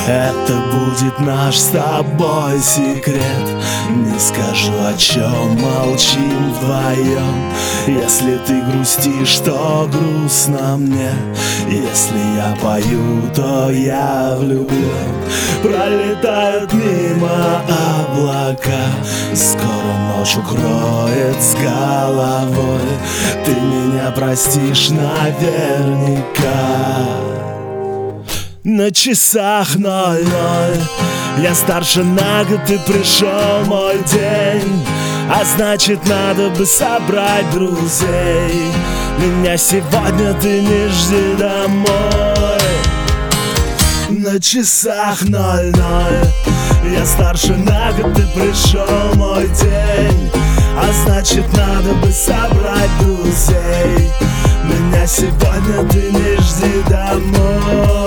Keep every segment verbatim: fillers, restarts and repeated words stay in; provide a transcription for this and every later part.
Это будет наш с тобой секрет. Не скажу, о чем молчим вдвоем. Если ты грустишь, то грустно мне. Если я пою, то я влюблен. Пролетают мимо облака, скоро ночь укроет с головой. Ты меня простишь наверняка. На часах ноль-ноль, я старше на год, и пришел мой день. А значит, надо бы собрать друзей. Меня сегодня ты не жди домой. На часах ноль-ноль, я старше на год, и пришел мой день. А значит, надо бы собрать друзей. Меня сегодня ты не жди домой.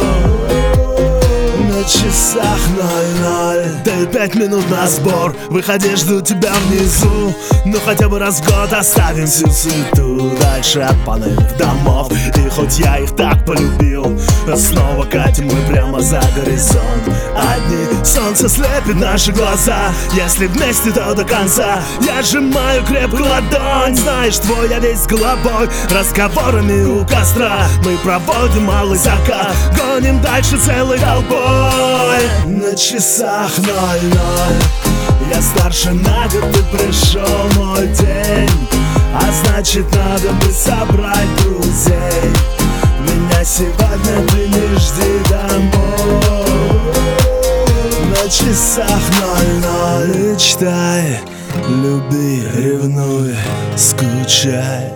На часах ноль-ноль, даю пять минут на сбор. Выходи, жду тебя внизу. Ну хотя бы раз в год оставим всю суету дальше от панельных домов. И хоть я их так полюбил, снова катим мы прямо за горизонт. Одни солнце слепит наши глаза. Если вместе, то до конца. Я сжимаю крепко ладонь. Знаешь, твой я весь головой. Разговорами у костра мы проводим малый закат. Гоним дальше целой толпой. На часах ноль-ноль, я старше на год, и пришел мой день. А значит, надо бы собрать друзей. Меня сегодня ты не жди домой. На часах ноль-ноль. Мечтай, люби, ревнуй, скучай,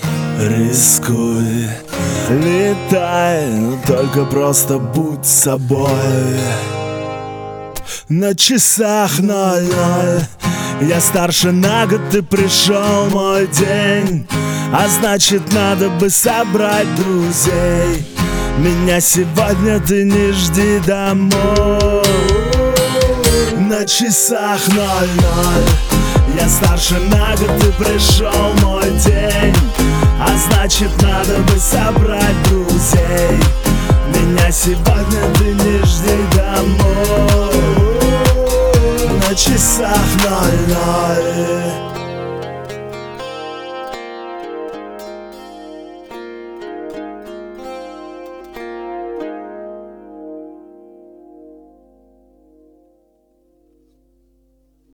рискуй, летай, но только просто будь собой. На часах ноль-ноль, я старше на год, и пришел мой день. А значит, надо бы собрать друзей. Меня сегодня ты не жди домой. На часах ноль-ноль, я старше на год, и пришел мой день.